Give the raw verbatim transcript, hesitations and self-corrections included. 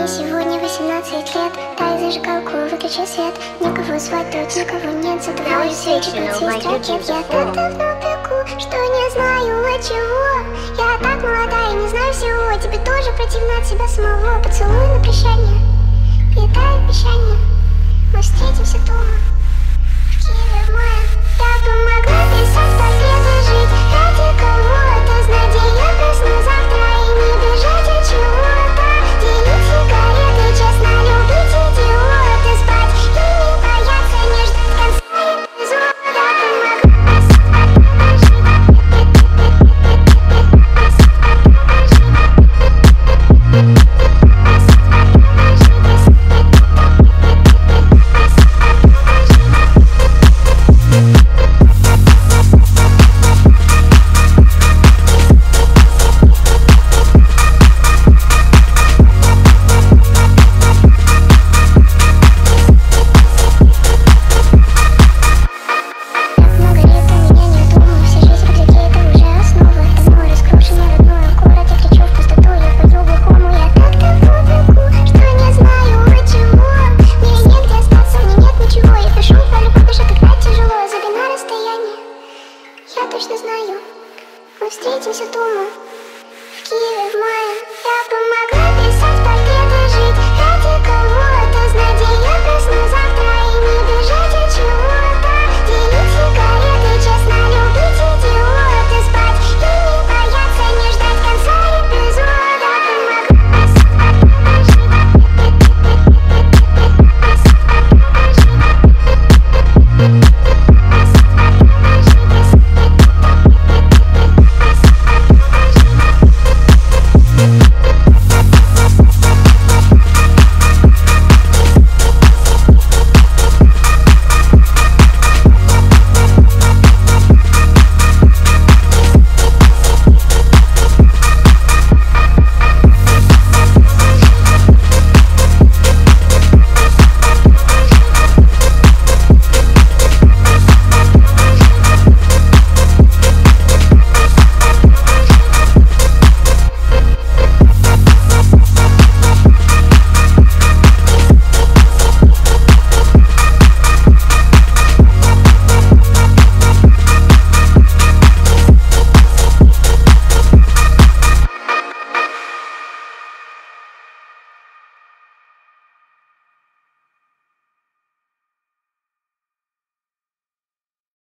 Мне сегодня восемнадцать лет. Дай зажигалку, выключи свет. Никого звать тут, никого нет. Задуваю свечи, подсесть ракет. Я так давно бегу, что не знаю от чего. Я так молодая, не знаю всего. Тебе тоже противно от себя самого. Поцелуй